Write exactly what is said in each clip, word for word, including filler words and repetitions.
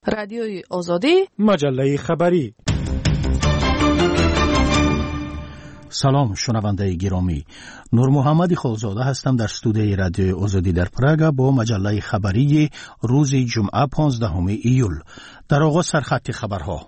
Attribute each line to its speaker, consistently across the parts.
Speaker 1: رادیوی آزادی،
Speaker 2: مجله خبری.
Speaker 3: سلام شنونده گرامی، نور محمد خالزاده هستم در استودیوی رادیوی آزادی در پراگ با مجله خبری روز جمعه پانزدهم ایول. در آغاز سرخط خبرها.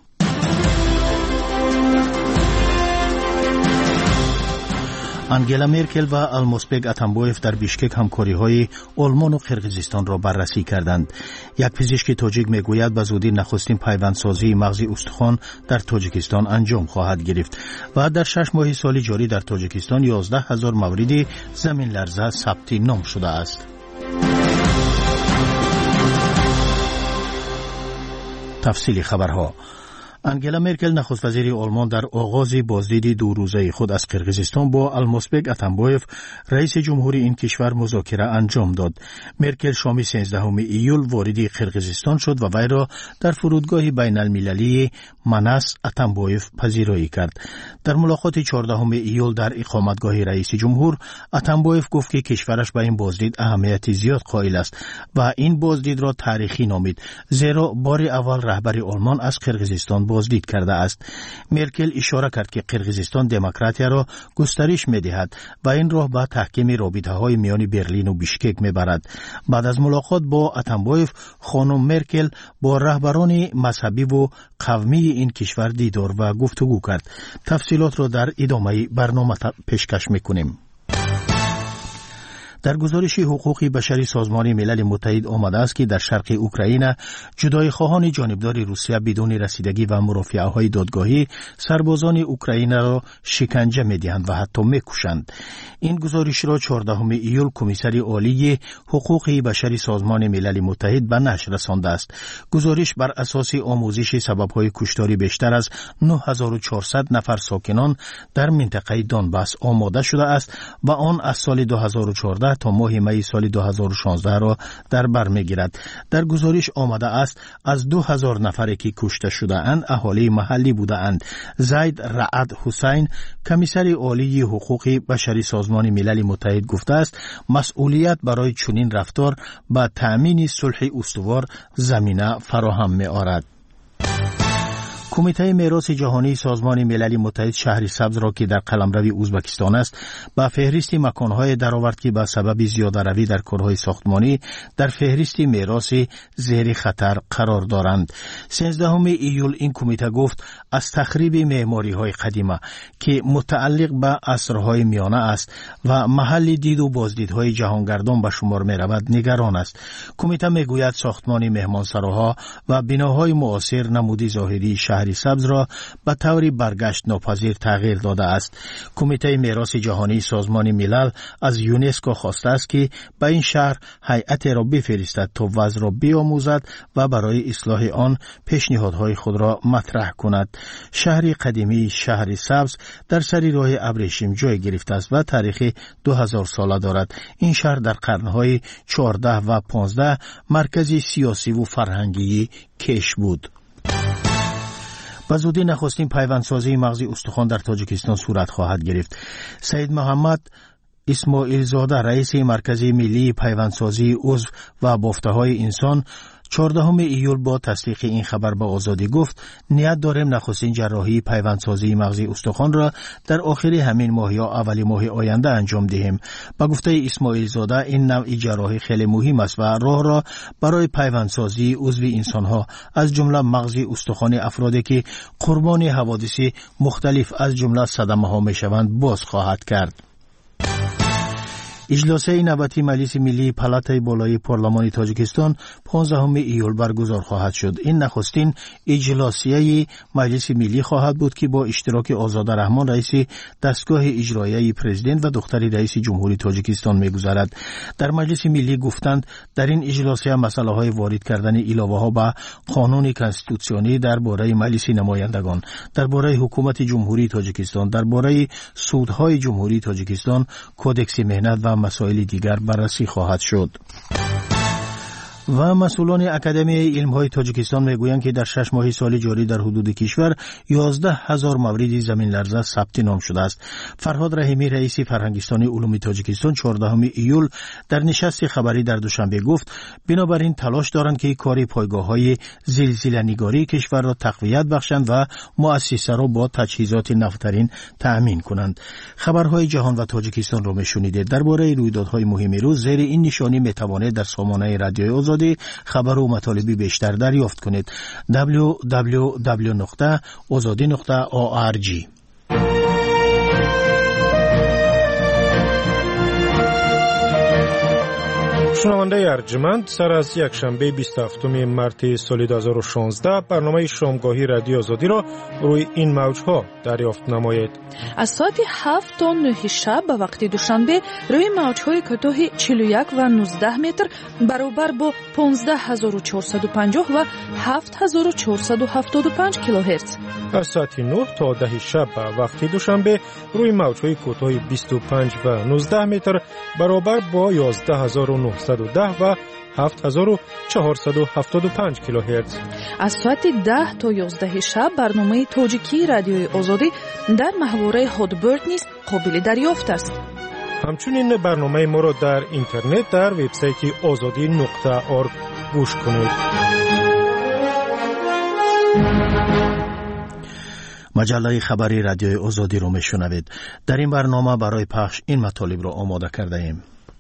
Speaker 3: انگلا مرکل و المازبک اتنبایف در بیشکک همکاری‌های آلمان و قرقیزستان را بررسی کردند. یک پزشک تاجیک میگوید به زودی نخستین پیوندسازی مغزی استخوان در تاجیکستان انجام خواهد گرفت و در شش ماه سال جاری در تاجیکستان یازده هزار مورد زمین لرزه ثبت نام شده است. تفصیل خبرها. انگلا مرکل نخست وزیر آلمان در آغاز بازدید دو روزه خود از قرقیزستان با المازبک اتنبایف رئیس جمهوری این کشور مذاکره انجام داد. مرکل شام سیزدهم ایول وارد قرقیزستان شد و وی را در فرودگاه بین المللی مناس اتنبایف پذیرایی کرد. در ملاقات چهاردهم ایول در اقامتگاه رئیس جمهور، اتنبایف گفت که کشورش به این بازدید اهمیت زیاد قائل است و این بازدید را تاریخی نامید، زیرا بار اول رهبر آلمان از قرقیزستان بازدید کرده است. مرکل اشاره کرد که قرقیزستان دموکراتیا را گسترش می‌دهد و این راه به تحکیم رابطه‌های میان برلین و بیشکک می‌برد. بعد از ملاقات با اتنبایف، خانم مرکل با رهبران مذهبی و قومی این کشور دیدار و گفتگو کرد. تفصیلات را در ادامه برنامه پیشکش می‌کنیم. در گزارش حقوق بشری سازمان ملل متحد آمده است که در شرق اوکراین جدای خواهان جانبدار روسیه بدون رسیدگی و مرافعه های دادگاهی سربازان اوکراین را شکنجه می‌دهند و حتی می‌کشند. این گزارش را چهاردهم ایول کمیسر عالی حقوق بشری سازمان ملل متحد به نشر رسانده است. گزارش بر اساس آموزش سبب‌های کشتاری بیشتر از نه هزار و چهارصد نفر ساکنان در منطقه دونباس آماده شده است و آن از سال دو هزار و چهارده تا ماه می سال دو هزار و شانزده را در بر میگیرد. در گزارش آمده است از دو هزار نفری که کشته شده اند اهالی محلی بوده اند. زید رعد حسین کمیسر عالی حقوق بشری سازمان ملل متحد گفته است مسئولیت برای چنین رفتار به تأمین صلح استوار زمینه فراهم می آورد. کمیته میراث جهانی سازمان ملل متحد شهر سبز را که در قلمرو ازبکستان است به فهرست مکانهای درآورد که به سبب زیاده‌روی در کارهای ساختمانی در فهرست میراث زیر خطر قرار دارند. سیزدهم ایول این کمیته گفت از تخریب معماری‌های قدیمه که متعلق به عصرهای میانه است و محل دید و بازدیدهای جهانگردان به شمار می‌رود نگران است. کمیته میگوید ساختمان مهمانسراها و بناهای معاصر نمودی ظاهری شهر سبز را به طور برگشت ناپذیر تغییر داده است. کمیته میراث جهانی سازمان ملل از یونسکو خواسته است که به این شهر هیئت را بفرستد تا وضع را بیاموزد و برای اصلاح آن پیشنهادهای خود را مطرح کند. شهر قدیمی شهر سبز در سر راه ابریشم جای گرفته است و تاریخ دو هزار ساله دارد. این شهر در قرنهای چهارده و پانزده مرکز سیاسی و فرهنگی کش بود. به زودی نخستین پیوندسازی مغزی استخوان در تاجیکستان صورت خواهد گرفت. سید محمد اسماعیل زاده رئیس مرکز ملی پیوندسازی عضو و بافته‌های انسان چهاردهم ایول با تصدیق این خبر به آزادی گفت نیت داریم نخستین جراحی پیوندسازی مغزی استخوان را در آخر همین ماه یا اول ماه آینده انجام دهیم. با گفته اسماعیل زاده این نوع جراحی خیلی مهم است و راه را برای پیوندسازی عضو انسانها از جمله مغزی استخوان افرادی که قربان حوادث مختلف از جمله صدمه ها می شوند باز خواهد کرد. اجلاس نوبتی مجلس ملی پالاتای بالای پارلمان تاجیکستان پانزدهم ایول برگزار خواهد شد. این نخستین اجلاسیه مجلس ملی خواهد بود که با اشتراک آزاد رحمان رئیس دستگاه اجرایی پرزیدنت و دختر رئیس جمهوری تاجیکستان می‌گذرد. در مجلس ملی گفتند در این اجلاسیه مسائل وارد کردن علاوه‌ها به قانون کنستیتوسیونی درباره مجلس نمایندگان، درباره حکومت جمهوری تاجیکستان، درباره سودهای جمهوری تاجیکستان، کودکس مهنت و مسائل دیگر بررسی خواهد شد. و مسئولان اکادمی علم‌های تاجیکستان میگویند که در شش ماه سال جاری در حدود کشور یازده هزار مورد زمین لرزه ثبت نام شده است. فرهاد رحیمی رئیس فرهنگستان علوم تاجیکستان چهاردهم ایول در نشست خبری در دوشنبه گفت بنابراین تلاش دارند که کار پایگاه‌های زلزله‌نگاری کشور را تقویت بخشند و مؤسسه را با تجهیزات نوترین تأمین کنند. خبرهای جهان و تاجیکستان را میشنیدید. درباره رویدادهای مهم روز زیر این نشانی میتوانید در سامانه رادیوی آزادی خبر و مطالبی بیشتر دریافت کنید. دبلیو دبلیو دبلیو نقطه آزادی نقطه او آر جی.
Speaker 1: شنونده ارجمند، سر از یک شنبه بیست و هفتم مارس سال دو هزار و شانزده برنامه شامگاهی رادیو آزادی را روی این موجها دریافت نمایید.
Speaker 2: از ساعت هفت تا نه شب به وقت دوشنبه روی موجهای کوتاه چهل و یک و نوزده متر برابر با پانزده هزار و چهارصد و پنجاه و هفت هزار و چهارصد و هفتاد و پنج کیلوهرتز.
Speaker 1: از ساعت نه تا ده شب به وقت دوشنبه روی موجهای کوتاه بیست و پنج و نوزده متر برابر با یازده هزار و نهصد و ده و هفت هزار و چهارصد و هفتاد و پنج کیلوهرتز.
Speaker 2: از ساعت ده تا یازده شب برنامه تاجیکی رادیوی آزادی در محوره هادبرد نیز قابل دریافت است.
Speaker 1: همچنین برنامه ما را در اینترنت در وبسایت آزادی نقطه اورگ گوش کنید.
Speaker 3: مجله خبری رادیوی آزادی رو میشنوید. در این برنامه برای پخش این مطالب را آماده کرده ایم.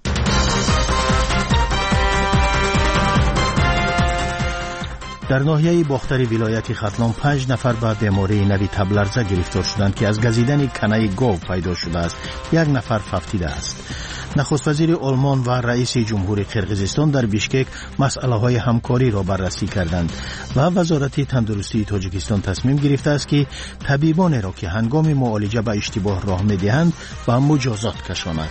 Speaker 3: در ناحیه باختری ولایت ختلان پنج نفر به بیماری نوی تب لرزه گرفتار شدند که از گزیدن کنه گاو پیدا شده است. یک نفر فوتیده است. نخست وزیر آلمان و رئیس جمهور قرقیزستان در بیشکک مسئله های همکاری را بررسی کردند و وزارت تندرستی تاجیکستان تصمیم گرفته است که طبیبان را که هنگام معالجه به اشتباه راه می‌دهند به مجازات کشاند.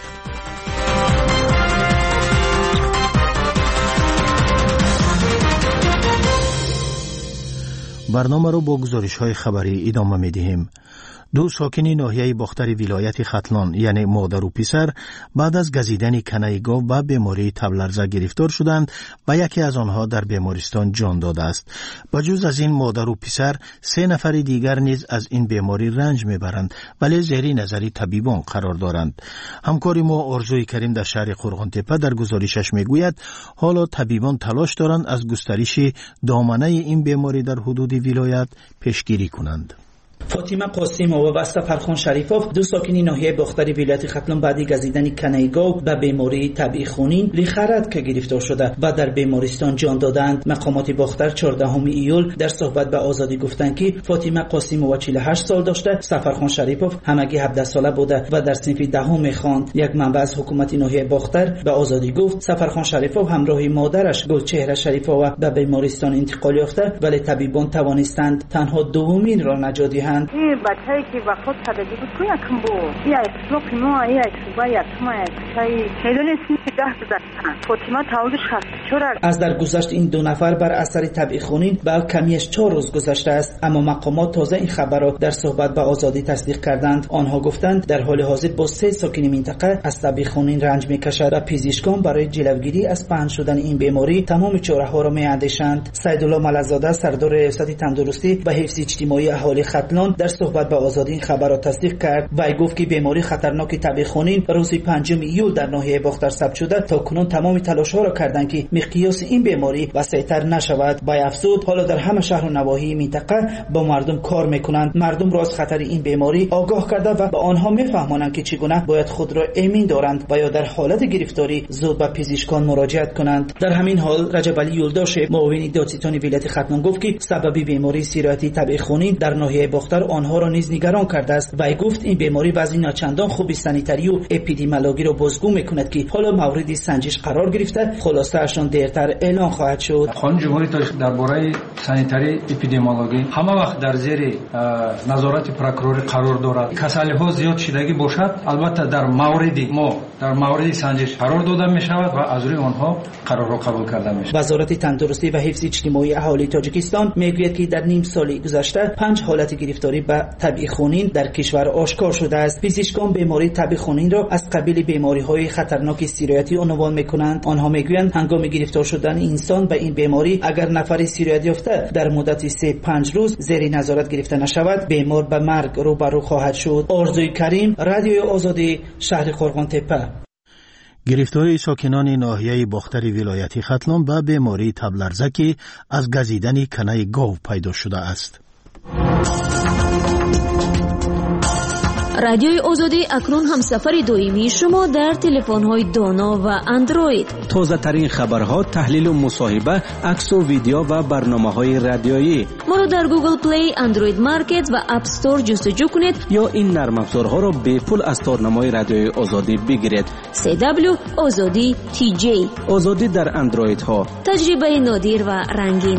Speaker 3: برنامه رو با گزارش‌های خبری ادامه می‌دهیم. دو ساکن ناحیه باختر ولایت ختلان یعنی مادر و پسر بعد از گزیدن کنه گاو به بیماری تب لرزه گرفتار شدند و یکی از آنها در بیمارستان جان داده است. بجز از این مادر و پسر سه نفر دیگر نیز از این بیماری رنج میبرند ولی زیر نظر طبیبان قرار دارند. همکار ما آرزوی کریم در شهر قرغانتپه در گزارشش میگوید حالا طبیبان تلاش دارند از گسترش دامنه این بیماری در حدود ولایت پیشگیری کنند.
Speaker 4: فاطمه قاسمова و سفرخان شریفوف دو ساکنی ناحیه باختری ولایت ختلان بعد گزیدن کنه گاو به بیماری تبی خونین لیخرد که گرفتار شده و در بیمارستان جان دادند. مقامات باختر چهاردهم ایول در صحبت به آزادی گفتند که فاطمه قاسمova چهل و هشت سال داشته، سفرخان شریفوف همگی هفده ساله بوده و در صنف دهم میخواند. یک منبع از حکومت ناحیه باختر به آزادی گفت سفرخان شریفوف همراه مادرش گلچهره شریفova به بیمارستان انتقال یافته ولی طبیبان توانستند تنها دومین را نجات دهند.
Speaker 5: این بچه‌ای که وفات کرده بود کو یکم بود یا اکسلوپ ما یا اکسوبا یا تما چای میدونی سی ده دادن فاطمه تولدش هست چرا
Speaker 4: از در گذشت این دو نفر بر اثر تبی خونین به کمیش چهار روز گذشته است، اما مقامات تازه این خبر را در صحبت به آزادی تصدیق کردند. آنها گفتند در حال حاضر با سه ساکن منطقه از تبی خونین رنج میکشد و پزشکان برای جلوگیری از پهن شدن این بیماری تمام چاره‌ها را میاندیشند. سیدالله ملک‌زاده سردار ریاست تندرستی و حفظ اجتماعی اهالی ختلان در صحبت با آزادی این خبر را تصدیق کرد و گفت که بیماری خطرناک تبی خونین روز پنجم ایول در ناحیه باختر ثبت شده. تا کنون تمام تلاش‌ها را کردند که مقیاس این بیماری وسیع‌تر نشود. با افزود حالا در همه شهر و نواحی منطقه با مردم کار میکنند، مردم را از خطر این بیماری آگاه کرده و به آنها میفهمانند که چگونه باید خود را امین دارند و یا در حالت گرفتاری زود به پزشکان مراجعت کنند. در همین حال رجب علی یولداش معاون دادستان ولایت ختلان گفت که سبب بیماری سیراتی تبی خونین در ناحیه باختر آنها را نیز نگران کرده است و گفت این بیماری بعضی ناچندان خوب سانیتری و اپیدمیولوژی را بازگو میکند که حالا مورد سنجش قرار گرفته، خلاصه اشون دیرتر اعلان خواهد شد.
Speaker 6: قانون جمهوری تاجیک درباره санитари эпидемиологӣ ҳама вақт дар зери назорати прокурорӣ қарор дорад. Касалиҳо зиёд шидагӣ бошад, албатта дар мавриди мо дар мавриди санҷиш қарор дода мешавад ва аз рӯи онҳо қарорҳо қабул карда мешавад.
Speaker 4: вазорати тандурустӣ ва ҳифзи иҷтимоии аҳолии тоҷикистон мегӯяд ки дар ним соли гузашта панҷ ҳолати гирифторӣ ба табъи хунин дар кишвар ошкор шудааст. пизишкон бемории табъи хунинро аз қабили бемориҳои хатарноки сироятӣ унвон мекунанд. онҳо мегӯянд ҳангоми гирифтор шудани инсон ба ин беморӣ агар нафари сироят ёфта дар муддати се панҷ рӯз зери назорат гирифта нашавад, бемор ба марг рӯбарӯ хоҳад шуд. орзуи карим, радиои озодӣ, шаҳри Қорғонтепа.
Speaker 3: گرفتاری ساکنان ناحیه باختر ولایتی ختلان به بیماری تبلرزه که از گزیدن کنه گاو پیدا شده است.
Speaker 7: رادیوی آزادی اکنون همسفر دائمی شما در تلفن‌های دانا و اندروید.
Speaker 8: تازه ترین خبرها، تحلیل و مصاحبه، عکس و ویدیو و برنامه‌های رادیویی.
Speaker 7: ما را در گوگل پلی، اندروید مارکت و اپ استور جستجو کنید
Speaker 8: یا این نرم افزارها را به پول از تارنمای رادیوی آزادی بگیرید.
Speaker 7: سی دبلیو آزادی تی جی.
Speaker 8: آزادی در اندروید ها.
Speaker 7: تجربه نادر و رنگین.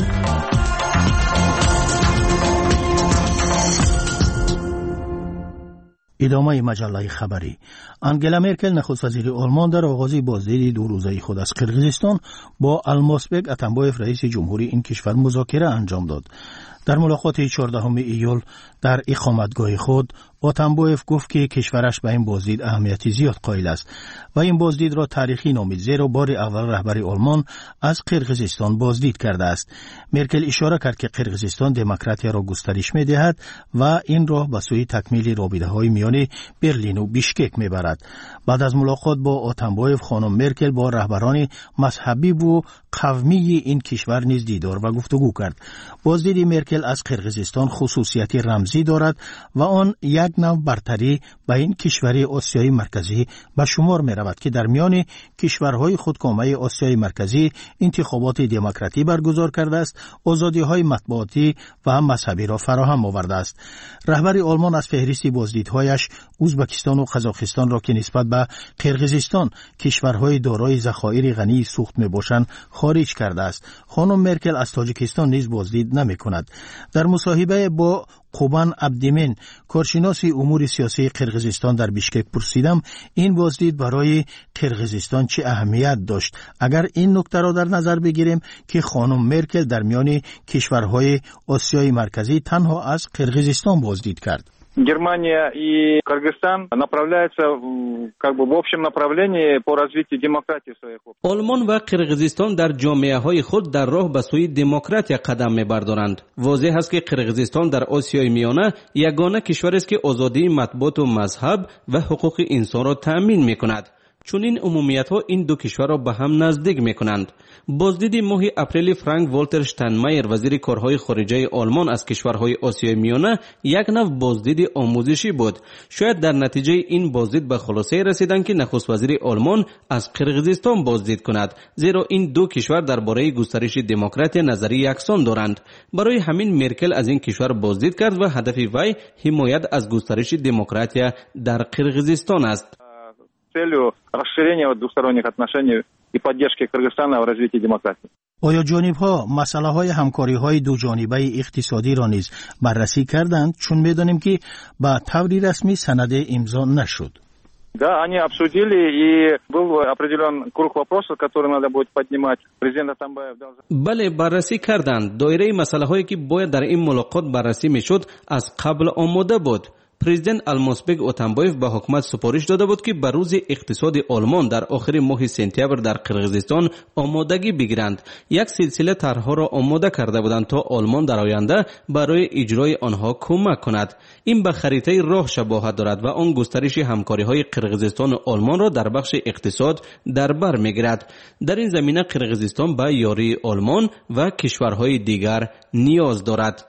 Speaker 3: ادامه مجله خبری. انگلا مرکل نخست وزیر آلمان در آغاز بازدید دو روزه خود از قرقیزستان با الماسبک اتنبایف رئیس جمهوری این کشور مذاکره انجام داد. در ملاقات چهاردهم ایول در اقامتگاه خود اتنبایف گفت که کشورش به این بازدید اهمیت زیاد قائل است و این بازدید را تاریخی نامید، زیرا بار اول رهبر آلمان از قرقیزستان بازدید کرده است. مرکل اشاره کرد که قرقیزستان دموکراسی را گسترش می‌دهد و این راه به سوی تکمیل رابطه‌های میان برلین و بیشکک می‌برد. بعد از ملاقات با اتنبایف خانم مرکل با رهبران مذهبی و قومی این کشور نیز دیدار و گفتگو کرد. بازدید مرکل از قرقیزستان خصوصیت رمزی دارد و آن یک نوع برتری به این کشور آسیای مرکزی به شمار می رود که در میان کشورهای خودکامه آسیای مرکزی انتخابات دموکراتی برگزار کرده است، آزادی های مطبوعاتی و مذهبی را فراهم آورده است. رهبر آلمان از فهرست بازدیدهایش ازبکستان و قزاقستان را که نسبت به قرقیزستان کشورهای دارای ذخایر غنی سوخت می باشند خارج کرده است. خانم مرکل از تاجیکستان نیز بازدید نمی کند. در مصاحبه با قوبان عبدیمن کارشناس امور سیاسی قرقیزستان در بیشکک پرسیدم این بازدید برای قرقیزستان چه اهمیت داشت اگر این نکته را در نظر بگیریم که خانم مرکل در میان کشورهای آسیای مرکزی تنها از قرقیزستان بازدید کرد.
Speaker 9: Германия и Кыргызстан направляются как бы в общем направлении по развитию демократии в своих обществах.
Speaker 8: آلمان و قرقیزستان در جامعه‌های خود در راه به سوی دموکراسی قدم می‌بردارند. واضح است که قرقیزستان در آسیای میانه یگانه کشوری است که آزادی مطبوعات و مذهب و حقوق انسان را تأمین می‌کند. چون این عمومیت ها این دو کشور را به هم نزدیک می کنند. بازدید ماه اپریل فرانک والتر شتاینمایر وزیر کارهای خارجه آلمان از کشورهای آسیای میانه یک نوع بازدید آموزشی بود. شاید در نتیجه این بازدید به خلاصه رسیدند که نخست وزیر آلمان از قرقیزستان بازدید کند، زیرا این دو کشور درباره گسترش دموکراسی نظری یکسان دارند. برای همین مرکل از این کشور بازدید کرد و هدف وی حمایت از گسترش دموکراسی در قرقیزستان است.
Speaker 9: целью расширения двусторонних отношений и поддержки Кыргызстана в развитии демократии.
Speaker 3: آیا جانب‌ها مسائل همکاری‌های دو جانبه اقتصادی را نیز بررسی کردند چون می‌دانیم که با طوری رسمی سند امضا نشد؟
Speaker 9: Да, они обсудили, и был определен круг вопросов, которые надо будет поднимать. Президент Атамбаев дал...
Speaker 8: بله بررسی کردند. دایره مسائل‌هایی که باید در این ملاقات بررسی می‌شد از قبل آماده بود. پرزیدنت الماسبک اتنبایف به حکومت سپارش داده بود که بر روز اقتصاد آلمان در آخر ماه سپتامبر در قرقیزستان آمادگی بگیرند. یک سلسله طرح‌ها را آماده کرده بودند تا آلمان در آینده برای اجرای آنها کمک کند. این به خریطه راه شباهت دارد و آن گسترش همکاری‌های قرقیزستان و آلمان را در بخش اقتصاد در بر می‌گیرد. در این زمینه قرقیزستان به یاری آلمان و کشورهای دیگر نیاز دارد.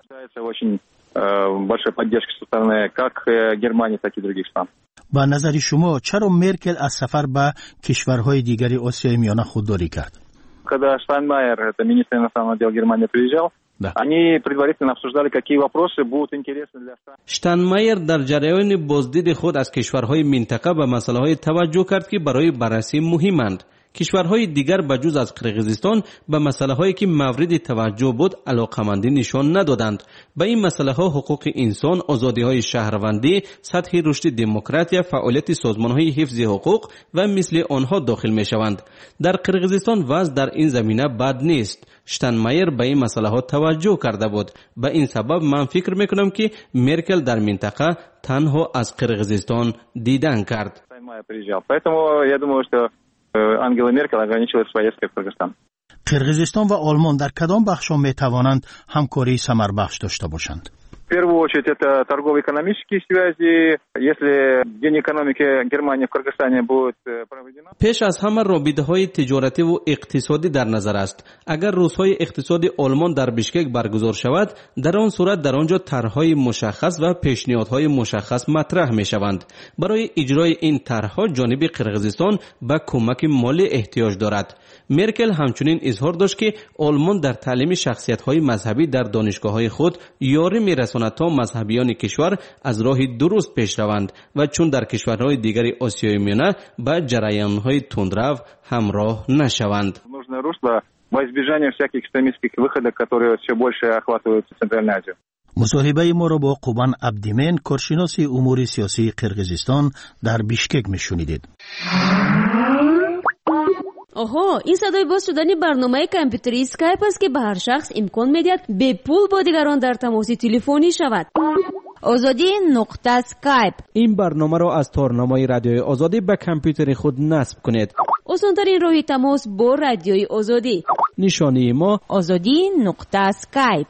Speaker 9: большой поддержки со стороны как Германии, так и других стран.
Speaker 3: با نظر شما چرا مرکل از سفر به کشورهای دیگری آسیای میانه خودداری کرد؟
Speaker 9: Когда Штайнмайер, это министр иностранных дел Германии, приезжал, да. Они предварительно обсуждали, какие вопросы будут интересны для стран.
Speaker 8: штайнмایر در جریان بازدید خود از کشورهای منطقه به مسائل‌های توجه کرد که برای بررسی مهمند. کشورهای دیگر بجز از قرقیزستان به مسائلی که مورد توجه بود علاقمندی نشان ندادند. به این مسئله ها حقوق انسان، آزادی های شهروندی، سطح رشد دموکراسی، فعالیت سازمان های حفظ حقوق و مثل آنها داخل می شوند. در قرقیزستان وضع در این زمینه بد نیست. شتاینمایر به این مسئله ها توجه کرده بود. به این سبب من فکر میکنم که مرکل در منطقه تنها از قرقیزستان دیدن کرد.
Speaker 9: Ангела Меркель ограничилась поездкой в Кыргызстан.
Speaker 3: قرقیزستان و آلمان در کدام بخش‌ها می‌توانند همکاری ثمربخش داشته باشند؟
Speaker 9: В первую очередь это торгово-экономические связи. Если День экономики Германии в Кыргызстане будет проведена.
Speaker 8: پیش از همه رابطه‌های تجارتی و اقتصادی در نظر است. اگر روزهای اقتصادی آلمان در بیشکک برگزار شود، در آن صورت در آنجا طرح‌های مشخص و پیشنهادهای مشخص مطرح می‌شوند. برای اجرای این طرح‌ها جانب قرقیزستان به کمک مالی احتیاج دارد. مرکل همچنین اظهار داشت که آلمان در تعلیم شخصیت‌های مذهبی در دانشگاه‌های خود یاری می‌رساند تا مذهبیان کشور از راه درست پیش روند و چون در کشورهای دیگر آسیای میانه به جریان‌های تندرو همراه نشوند.
Speaker 9: Нужно русло во избежание всяких экстремистских выходок, которые все больше охватывают Центральную Азию.
Speaker 3: مصاحبه ما را با قوبان عبدیمن، کارشناس امور سیاسی قرقیزستان در بیشکک میشنیدید.
Speaker 7: آها، این صدای باز شدن برنامه کامپیوتری اسکایپ است که به هر شخص امکان میدهد به پول با دیگران در تماس تلفنی شود. آزادی نقطه اسکایپ.
Speaker 10: این برنامه را از تارنمای رادیوی آزادی به کامپیوتر خود نصب کنید.
Speaker 7: آسان‌ترین راه تماس با رادیوی آزادی.
Speaker 10: نشانی ما
Speaker 7: آزادی نقطه اسکایپ.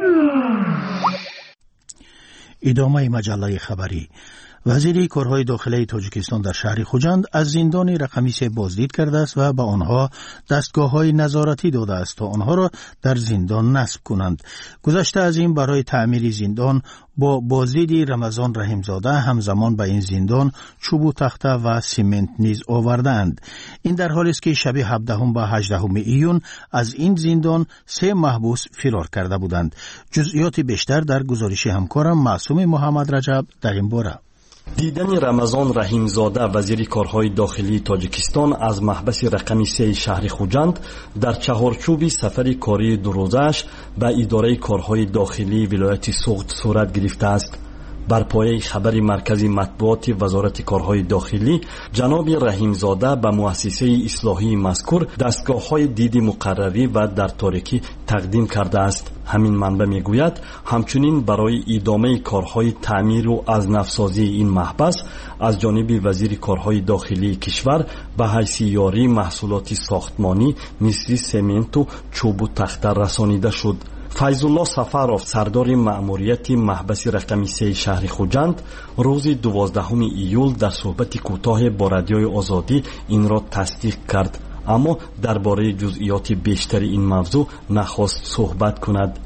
Speaker 3: ادامه مجله خبری. وزیر کارهای داخلی تاجیکستان در شهر خوجند از زندان رقمی سه بازدید کرده است و به آنها دستگاه‌های نظارتی داده است تا آنها را در زندان نصب کنند. گذشته از این برای تعمیر زندان با بازدید رمضان رحیمزاده همزمان به این زندان چوب و تخته و سیمنت نیز آوردند. این در حالی است که شب هفدهم و هجدهم ایون از این زندان سه محبوس فرار کرده بودند. جزئیات بیشتر در گزارش همکارم معصوم محمد رجب در این باره.
Speaker 11: دیدن رمضان رحیمزاده وزیر کارهای داخلی تاجیکستان از محبس رقمی سه شهر خوجند در چهارچوب سفر کاری دو روزش به اداره کارهای داخلی ولایت سوغد صورت گرفته است. بر پایه خبر مرکز مطبوعات وزارت کارهای داخلی، جناب رحیمزاده به مؤسسه اصلاحی مذکور دستگاه‌های دید مقرری و در تاریکی تقدیم کرده است. همین منبع میگوید همچنین برای ادامه کارهای تعمیر و از نفسازی این محبس از جانب وزیر کارهای داخلی کشور به حیث یاری محصولات ساختمانی مثل سمنت و چوب و تخته رسانیده شد. فیضالله سفرов سردار مأموریت محبس رقمی سه شهر خوجند روز دوازدهم ایول در صحبت کوتاه با رادیوی آزادی این را تصدیق کرد، اما درباره جزئیات بیشتر این موضوع نخواست صحبت کند.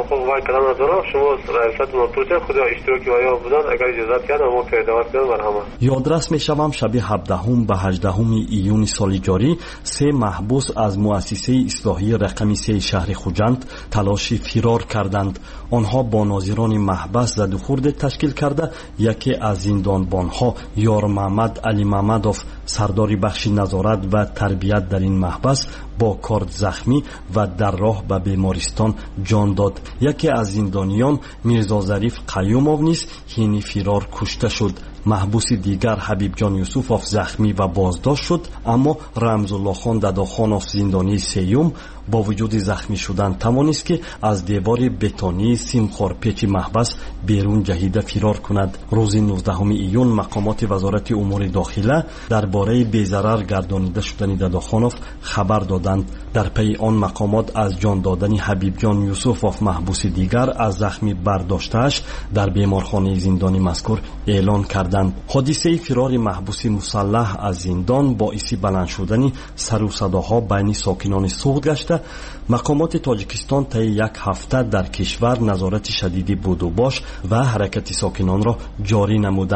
Speaker 11: یادرس می شوم شب هفدهم به هجدهم ایون سال جاری سه محبوس از مؤسسه اصلاحی رقمی سه شهر خوجند تلاش فرار کردند. آنها با ناظران محبس زد و خورد تشکیل کرده یکی از زندانبانها یار محمد علی محمدوف سرداری بخش نظارت و تربیت در این محبس با کارد زخمی و در راه به بیمارستان جان داد. یکی از زندانیان میرزا ظریف قیوموف نیز حین فرار کشته شد. محبوس دیگر حبیب جان یوسفوف زخمی و بازداشت شد، اما رمزالله خان دداخانوف زندانی سیوم با وجود زخمی شدن توانست که از دیوار بتونی سیمخوار پیچ محبس بیرون جهیده فرار کند. روز نوزدهم ایون مقامات وزارت امور داخله درباره بی‌ضرر گردانیده شدن دداخانوف خبر دادند. در پی آن مقامات از جان دادن حبیب جان یوسفوف محبوس دیگر از زخمی برداشته‌اش در بیمارخانه زندانی مذکور اعلان کردند. حادثه فرار محبوس مسلح از زندان باعث بلند شدن سر و صداها بین ساکنان سوغد گشته. مقامات تاجیکستان طی یک هفته در کشور نظارت شدیدی بود و باش و حرکت ساکنان را جاری نمودند.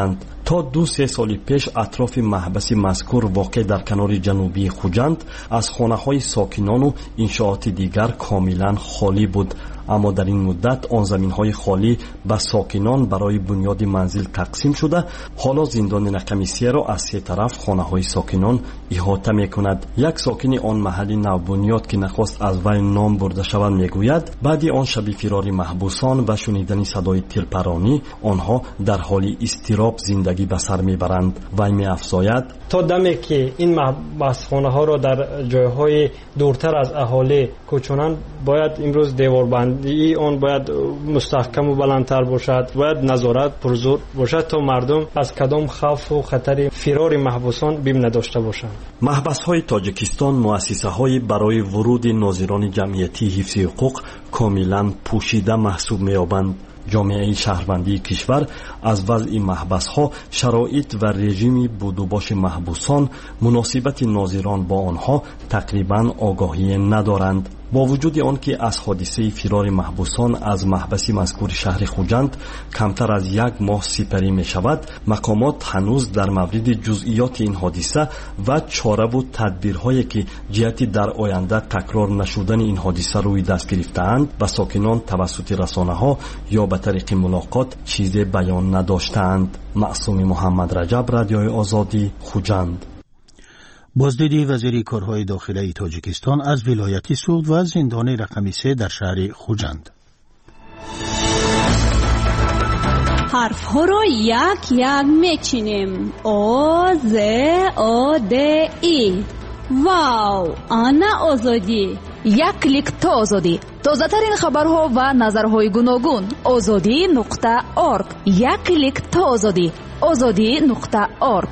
Speaker 11: то ду се соли пеш атрофи маҳбаси мазкур воқеъ дар канори ҷанубии хуҷанд аз хонаҳои сокинону иншооти дигар комилан холӣ буд. аммо дар ин муддат он заминҳои холӣ ба сокинон барои бунёди манзил тақсим шуда, ҳоло зиндони рақами се-ро аз се тараф хонаҳои сокинон иҳота мекунад. як сокини он маҳалли навбунёд ки нахост аз вай ном бурда шавад мегӯяд, баъди он шаби фирори маҳбусон ва шунидани садои тирпаронӣ онҳо дар ҳоли изтироб зиндагӣ ба сар мебаранд. вай меафзояд:
Speaker 12: то даме ки ин маҳбасхонаҳоро дар ҷойҳои дуртар аз аҳолӣ кӯчонанд, бояд имрӯз деворбандии он бояд мустаҳкаму баландтар бошад, бояд назорат пурзур бошад, то мардум аз кадом хавфу хатари фирори маҳбусон бим надошта бошанд.
Speaker 11: маҳбасҳои тоҷикистон муассисаҳои барои вуруди нозирони ҷамъиятии ҳифзи ҳуқуқ комилан пӯшида маҳсуб меёбанд. ҷомеаи шаҳрвандии кишвар аз вазъи маҳбасҳо, шароит ва режими будубоши маҳбусон, муносибати нозирон бо онҳо тақрибан огоҳие надоранд. бо вуҷуди он ки аз ҳодисаи фирори маҳбусон аз маҳбаси мазкури шаҳри хуҷанд камтар аз як моҳ сипарӣ мешавад, мақомот ҳанӯз дар мавриди ҷузъиёти ин ҳодиса ва чораву тадбирҳое ки ҷиҳати дар оянда такрор нашудани ин ҳодиса рӯй даст гирифтаанд ба сокинон тавассути расонаҳо ё ба тариқи мулоқот чизе баён надоштаанд. маъсуми муҳаммадраҷаб, радиои озодӣ, хуҷанд.
Speaker 3: боздиди вазири корҳои дохилаи тоҷикистон аз вилояти суғд ва зиндони рақами се дар шаҳри хуҷанд.
Speaker 7: ҳарфҳоро як як мечинем. о з о д и. вау, ана озодӣ.
Speaker 2: як клик то озодӣ. тозатарин хабарҳо ва назарҳои гуногун. озодӣ нуқта орг. як клик то озодӣ. озодӣ нуқта орг.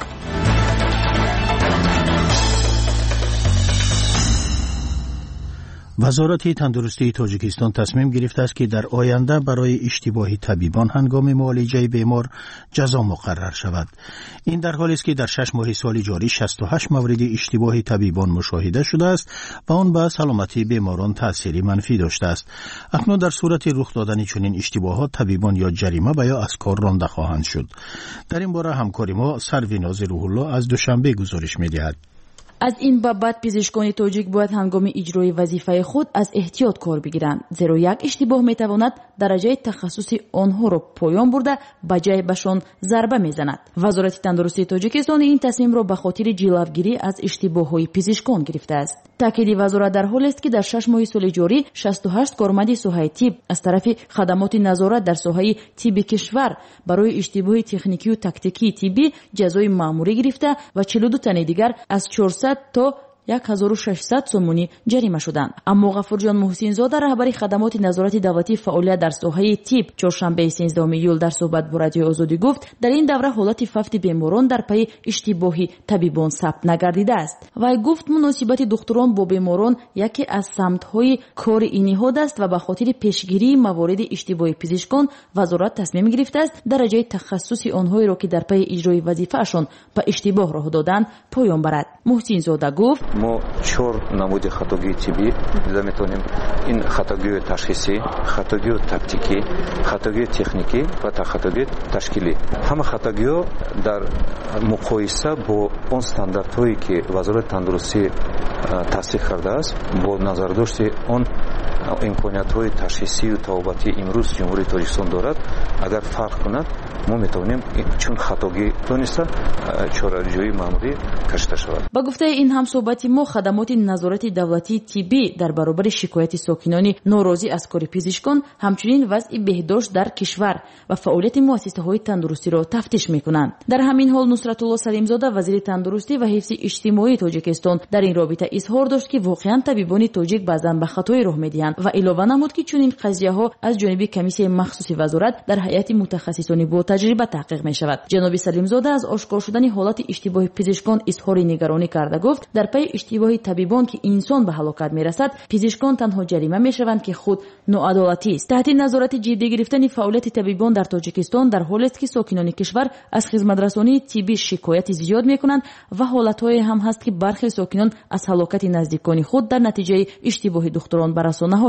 Speaker 3: вазорати тандурустии тоҷикистон тасмим гирифтааст ки дар оянда барои иштибоҳи табибон ҳангоми муолиҷаи бемор ҷазо муқаррар шавад. ин дар ҳолест ки дар шаш моҳи соли ҷорӣ шасту ҳашт мавриди иштибоҳи табибон мушоҳида шудааст ва он ба саломатии беморон таъсири манфӣ доштааст. акнун дар сурати рух додани чунин иштибоҳот табибон ё ҷарима ва ё аз кор ронда хоҳанд шуд. дар ин бора ҳамкори мо Сарвинози Рӯҳулло аз Душанбе гузориш медиҳад.
Speaker 2: аз ин ба баъд пизишкони тоҷик бояд ҳангоми иҷрои вазифаи худ аз эҳтиёт кор бигиранд, зеро як иштибоҳ метавонад дараҷаи тахассуси онҳоро поён бурда ба ҷайбашон зарба мезанад. вазорати тандурустии тоҷикистон ин тасмимро ба хотири ҷилавгирӣ аз иштибоҳҳои пизишкон гирифтааст. таъкиди вазорат дар ҳолест ки дар шаш моҳи соли ҷорӣ шасту ҳашт корманди соҳаи тиб аз тарафи хадамоти назорат дар соҳаи тиби кишвар барои иштибоҳи техникию тактикии тиббӣ ҷазои маъмурӣ гирифта ва чилу ду тани дигар аз чорсад то як ҳазору шашсад сомонӣ ҷарима шуданд. аммо ғафурҷон муҳсинзода, раҳбари хадамоти назорати давлатии фаъолият дар соҳаи тиб, чоршанбеи сенздаҳуми июл дар суҳбат бо радиои озодӣ гуфт, дар ин давра ҳолати фавти беморон дар пайи иштибоҳи табибон сабт нагардидааст. вай гуфт муносибати духтурон бо беморон яке аз самтҳои кори ин ниҳод аст ва ба хотири пешгирии мавориди иштибоҳи пизишкон вазорат тасмим гирифтааст дараҷаи тахассуси онҳоеро ки дар пайи иҷрои вазифаашон ба иштибоҳ роҳ доданд поён барад. муҳсинзода гуфт:
Speaker 13: мо чор намуди хатогии тиббӣ дида метавонем. ин хатогии ташхисӣ, хатогии тактикӣ, хатогии техникӣ ва хатогии ташкилӣ. ҳама хатогиҳо дар муқоиса бо он стандартҳое ки вазорати тандурустӣ тавсиқ кардааст, бо назардошти он имкониятҳои ташхисию табобатии имрӯз ҷумҳурии тоҷикистон дорад, агар фарқ кунад, мо метавонем чун хатогӣ дониста чораҷӯии маъмурӣ кашида шавад.
Speaker 2: ба гуфтаи ин ҳамсоҳбати мо, хадамоти назорати давлатии тиббӣ дар баробари шикояти сокинони норозӣ аз кори пизишкон ҳамчунин вазъи беҳдошт дар кишвар ва фаъолияти муассисаҳои тандурустиро тафтиш мекунанд. дар ҳамин ҳол Нусратулло Салимзода, вазири тандурустӣ ва ҳифзи иҷтимоии Тоҷикистон, дар ин робита изҳор дошт ки воқеан табибони тоҷик баъзан ба хатои роҳ медиҳанд ва илова намуд ки чунин қазияҳо аз ҷониби комиссияи махсуси вазорат дар ҳайати мутахассисони бо таҷриба таҳқиқ мешавад. ҷаноби Салимзода аз ошкор шудани ҳолати иштибоҳи пизишкон изҳори нигаронӣ карда гуфт, дар пайи иштибоҳи табибон ки инсон ба ҳалокат мерасад, пизишкон танҳо ҷарима мешаванд ки худ ноадолатист. таҳти назорати ҷиддӣ гирифтани фаъолияти табибон дар Тоҷикистон дар ҳолест ки сокинони кишвар аз хизматрасонии тиббӣ шикояти зиёд мекунанд ва ҳолатҳое ҳам ҳаст ки бархе сокинон аз ҳалокати наздикони худ дар натиҷаи иштибоҳи духтурон ба расонаҳо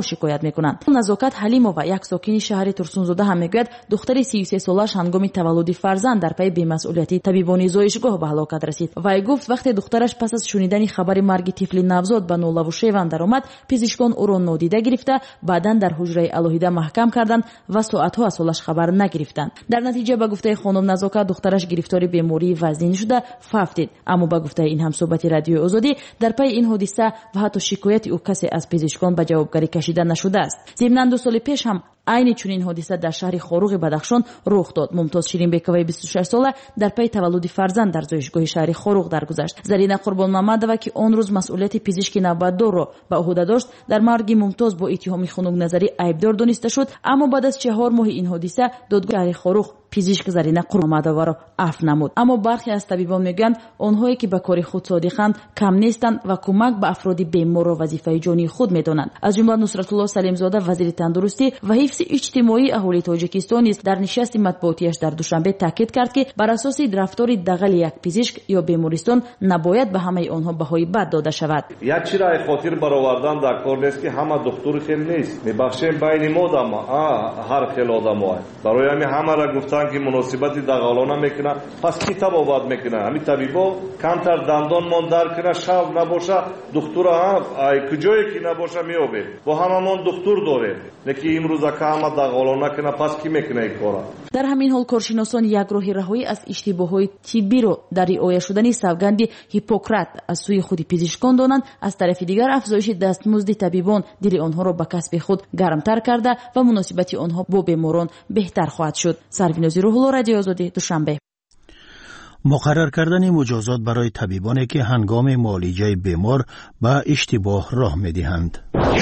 Speaker 14: شکایت میکنند. نزاکت حلیمова یک ساکن شهر ترسونزاده هم میگوید دختر سی و سه سالش هنگام تولد فرزند در پی بی‌مسئولیتی طبیبان زایشگاه به هلاکت رسید. وی گفت وقتی دخترش پس از شنیدن خبر مرگ طفل نوزاد به نوله و شیون درآمد، پزشکان او را نادیده گرفته بعداً در حجره علاهیده محکم کردند و ساعتها از حالش خبر نگرفتند. در نتیجه به گفته خانم نزاکت دخترش گرفتار بیماری وزنی شده فوت دید. اما به گفته این همصحبت رادیو آزادی در پی این حادثه و حتی شکایت او کسی از پزشکان به جوابگری کشیده نشده است. ضمناً دو سال پیش هم عین چنین حادثه در شهر خاروق بدخشان رخ داد. ممتاز شیرینبکوی بیست و شش ساله در پی تولد فرزند در زایشگاه شهر خاروق درگذشت. زرینه قربان محمدова که آن روز مسئولیت پزشکی نوبتدار را به عهده داشت در مرگ ممتاز با اتهام خنک نظری عیبدار دانسته شد. اما بعد از چهار ماه این حادثه دادگاه شهر خاروق پزشک زرینه قربان محمدова را عفو نمود. اما برخی از طبیبان میگن آنهایی که به کار خود صادقند کم نیستند و کمک به افراد بیمار را وظیفه جانی خود میدانند. از جمله نصرت الله سلیمزاده وزیر تندرستی و حفظ اجتماعی اهالی تاجیکستان نیز در نشست مطبوعاتیش در دوشنبه تاکید کرد که بر اساس رفتار دغل یک پزشک یا بیمارستان نباید به همه آنها بهای بد داده شود.
Speaker 15: یک چیز را خاطر برآوردن در کار نیست که همه دکتر خیلی نیست. میبخشیم بین ما دم هر خیل آدم‌ها برای همین همه را گفتن که مناسبت دغلانه میکنه، پس کی تبابت میکنه؟ همین طبیبا کمتر دندان مان در کنه، شب نباشه دکتر هم کجایی که نباشه میابه با هممون دکتر داره، نکی امروز که همه دغلانه کنه پس کی میکنه این کارا؟
Speaker 14: در همین حال کارشناسان یک راه رهایی از اشتباهات طبی رو در رعایت شدن سوگند هیپوکرات از سوی خود پزشکان دانند. از طرف دیگر افزایش دستمزد طبیبان دل آنها را به کسب خود گرمتر کرده و مناسبت آنها با بیماران بهتر خواهد شد. سروینازی روح الله، رادیو آزادی، دوشنبه.
Speaker 3: مقرر کردن مجازات برای طبیبانی که هنگام معالجه بیمار به اشتباه راه می‌دهند.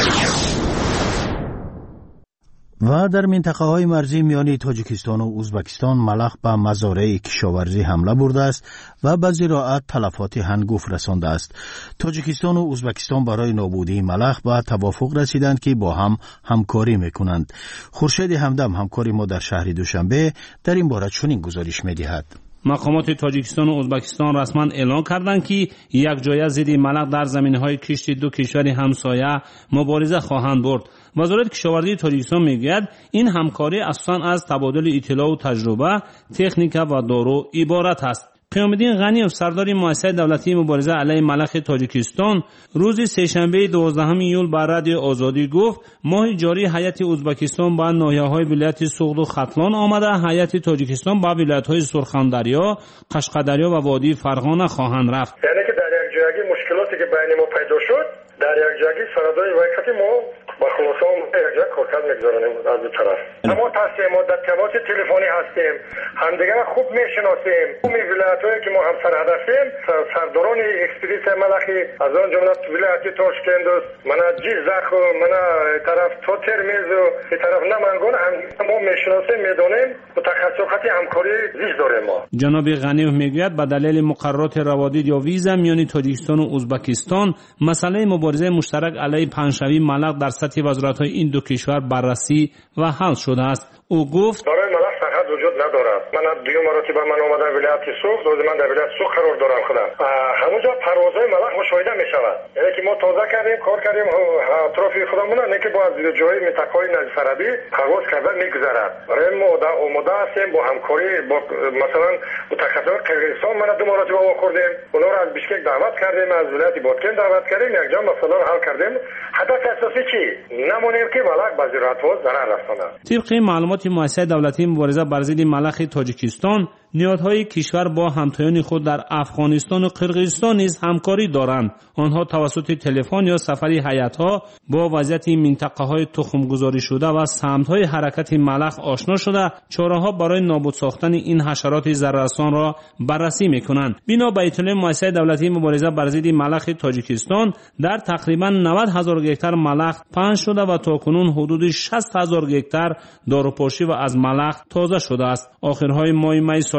Speaker 3: و در منطقه های مرزی میان تاجیکستان و ازبکستان ملخ به مزارع کشاورزی حمله برده است و به زراعت تلفات هنگفت رسانده است. تاجیکستان و ازبکستان برای نابودی ملخ به توافق رسیدند که با هم همکاری میکنند. خورشید همدم همکار ما در شهر دوشنبه در این باره چنین گزارش میدهد.
Speaker 16: مقامات تاجیکستان و ازبکستان رسما اعلام کردند که یک جایه ضد ملخ در زمینهای کشت دو کشور همسایه مبارزه خواهند برد. وزارت کشاورزی تاجیکستان میگوید این همکاری اساساً از تبادل اطلاع و تجربه، تکنیک و دارو عبارت است. قیامالدین غنیوف سردار مؤسسه دولتی مبارزه علیه ملخ تاجیکستان روز سه‌شنبه دوازدهم ایول بر رادیو آزادی گفت ماه جاری هیئت ازبکستان به ناحیه‌های ولایت سوغد و ختلان آمده. هیئت تاجیکستان به ولایت‌های سرخندریا، قشقدریا و وادی فرغانه خواهند رفت.
Speaker 17: یعنی که در یک جایی مشکلاتی که بین ما پیدا شد در یک جایی سردار وقتی ما با خلاصه هم یک جا کارکرد میگذارنیم از دو طرف. اما تصمیم ما در تماس تلفنی هستیم، همدیگر خوب میشناسیم. اون ولایت‌هایی که ما هم سرحد هستیم سرداران اکسپدیسیون ملخی از آن جمله ولایت تاشکند است، من جیزخ و من طرف توترمیز و این طرف نمنگان هم ما میشناسیم، میدونیم متخصصاتی همکاری زیست داریم. ما
Speaker 16: جناب غنیوف میگوید به دلیل مقررات روادید یا ویزا میان تاجیکستان و ازبکستان مسئله مبارزه مشترک علیه پنجشوی ملخ در سطح وزارت‌های این دو کشور بررسی و حل شده است. او گفت
Speaker 17: برای ملخ سرحد وجود ندارد. من دیو مرتبه من اومدم ولایت سوخت، روز من در ولایت سوخت قرار دارم خودم. همونجا پروازهای ملخ مشاهده می شود. یعنی که ما تازه کردیم کار کردیم اطراف خودمون، نه که با از جای منطقه‌های نزدیک سرحدی پرواز کردن میگذرد. برای ما در آماده هستیم با همکاری با مثلا متخصصان قرقیزستان من دو مرتبه آوردیم، اونا رو از بیشکک دعوت کردیم، از ولایت بادکن دعوت کردیم، یک جا مسئله رو حل کردیم. هدف اساسی چی؟ نمونیم که ملخ به زراعت ضرر رساند.
Speaker 16: طبق معلومات مؤسسه دولتی مبارزه بر ضد ملخ تاجیکستان، نهادهای کشور با همتایان خود در افغانستان و قرقیزستان نیز همکاری دارند. آنها توسط تلفن یا سفری هیئت‌ها با وضعیت منطقه‌های تخم‌گذاری شده و سمت‌های حرکت ملخ آشنا شده چاره‌ها برای نابود ساختن این حشرات ضرررسان را بررسی می‌کنند. بنا به اطلاع مؤسسه دولتی مبارزه بر ضد ملخ تاجیکستان در تقریباً نود هزار گکتار ملخ پنج شده و تاکنون حدود شصت هزار گکتار داروپاشی و از ملخ تازه شده است. آخرهای ماه می سال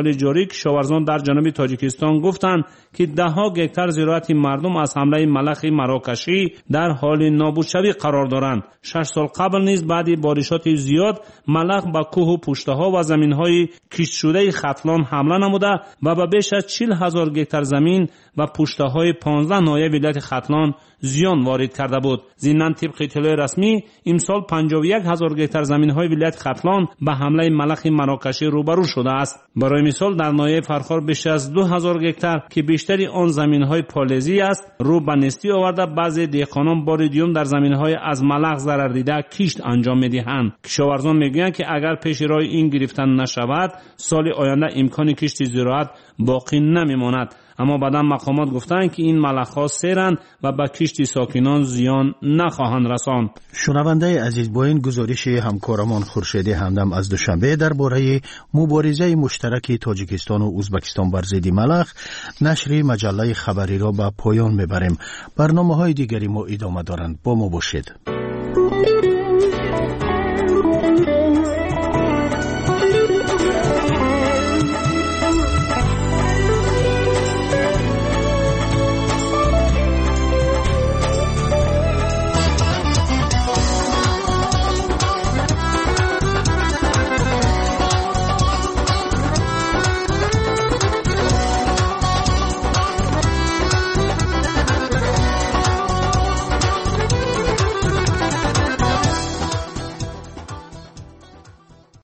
Speaker 16: سال جاری کشاورزان در جنوب تاجیکستان گفتند که ده ها گکتار زراعت مردم از حمله ملخ مراکشی در حال نابودشوی قرار دارند. شش سال قبل نیز بعد بارشات زیاد ملخ به کوه و پشته ها و زمین های کشت شده ختلان حمله نموده و به بیش از چهل هزار گکتار زمین و پشته های پانزده ناحیه ولایت ختلان زیان وارد کرده بود. ضمن طبق اطلاع رسمی امسال پنجاه و یک هزار گکتار زمین های ولایت ختلان به حمله ملخ مراکشی روبرو شده است. برای مثال در ناحیه فرخار بیش از دو هزار گکتار که بیشتری آن زمین های پالزی است رو به نستی آورده. بعضی دهقانان بار دیوم در زمین های از ملخ ضرر دیده کشت انجام میدهند. کشاورزان میگویند که اگر پیش روی این گرفتن نشود سال آینده امکان کشت زراعت باقی نمیماند. اما بعدا مقامات گفتند که این ملخ‌ها سیرند و به کشت ساکنان زیان نخواهند رساند.
Speaker 3: شنونده عزیز، با این گزارش همکارمان خورشید همدم از دوشنبه درباره مبارزه مشترک تاجیکستان و ازبکستان بر ضد ملخ، نشر مجله خبری را به پایان میبریم. برنامه‌های دیگری ما ادامه دارند. با ما باشید.